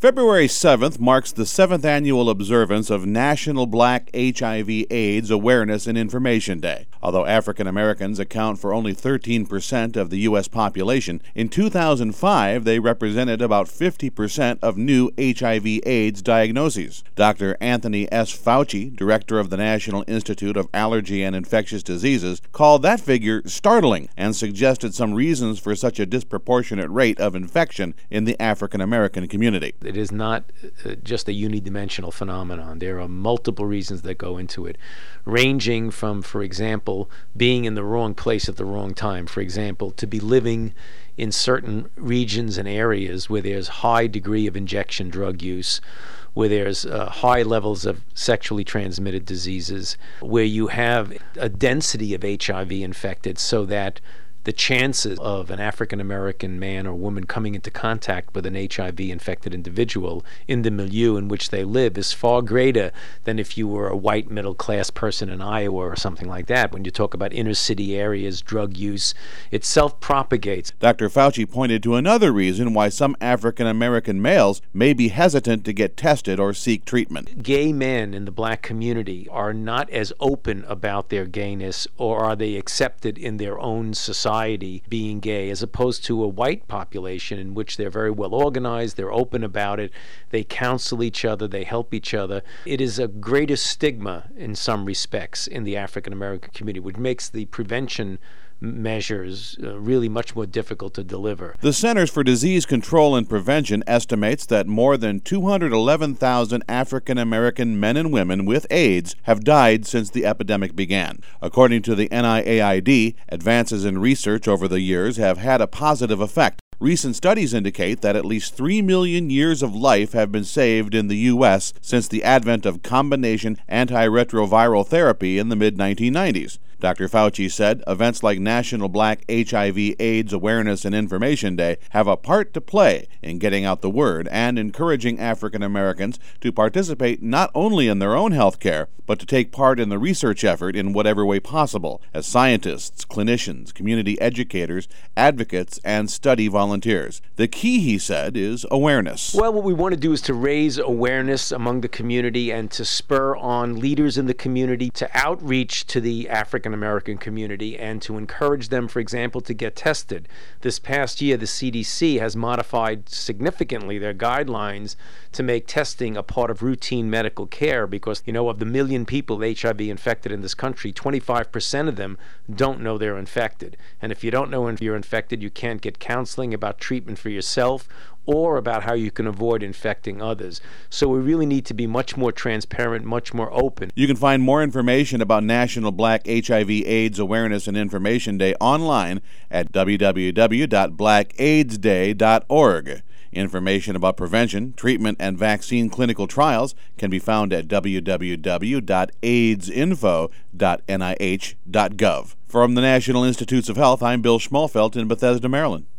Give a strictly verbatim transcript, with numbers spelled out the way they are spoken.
February seventh marks the seventh annual observance of National Black H I V AIDS Awareness and Information Day. Although African Americans account for only thirteen percent of the U S population, in two thousand five they represented about fifty percent of new H I V AIDS diagnoses. Doctor Anthony S. Fauci, director of the National Institute of Allergy and Infectious Diseases, called that figure startling and suggested some reasons for such a disproportionate rate of infection in the African American community. It is not uh, just a unidimensional phenomenon. There are multiple reasons that go into it, ranging from, for example, being in the wrong place at the wrong time. For example, to be living in certain regions and areas where there's high degree of injection drug use, where there's uh, high levels of sexually transmitted diseases, where you have a density of H I V infected so that the chances of an African American man or woman coming into contact with an H I V infected individual in the milieu in which they live is far greater than if you were a white middle class person in Iowa or something like that. When you talk about inner city areas, drug use, it self-propagates. Doctor Fauci pointed to another reason why some African American males may be hesitant to get tested or seek treatment. Gay men in the black community are not as open about their gayness, or are they accepted in their own society being gay, as opposed to a white population in which they're very well organized, they're open about it, they counsel each other, they help each other. It is a greater stigma in some respects in the African American community, which makes the prevention measures uh, really much more difficult to deliver. The Centers for Disease Control and Prevention estimates that more than two hundred eleven thousand African American men and women with AIDS have died since the epidemic began. According to the N I A I D, advances in research over the years have had a positive effect. Recent studies indicate that at least three million years of life have been saved in the U S since the advent of combination antiretroviral therapy in the mid nineteen nineties. Doctor Fauci said events like National Black H I V AIDS Awareness and Information Day have a part to play in getting out the word and encouraging African Americans to participate not only in their own health care, but to take part in the research effort in whatever way possible as scientists, clinicians, community educators, advocates, and study volunteers. The key, he said, is awareness. Well, what we want to do is to raise awareness among the community and to spur on leaders in the community to outreach to the African American community and to encourage them, for example, to get tested. This past year, the C D C has modified significantly their guidelines to make testing a part of routine medical care because, you know, of the million people H I V infected in this country, twenty-five percent of them don't know they're infected. And if you don't know if you're infected, you can't get counseling about treatment for yourself or about how you can avoid infecting others. So we really need to be much more transparent, much more open. You can find more information about National Black H I V AIDS Awareness and Information Day online at w w w dot black aids day dot org. Information about prevention, treatment, and vaccine clinical trials can be found at w w w dot aids info dot n i h dot gov. From the National Institutes of Health, I'm Bill Schmalfelt in Bethesda, Maryland.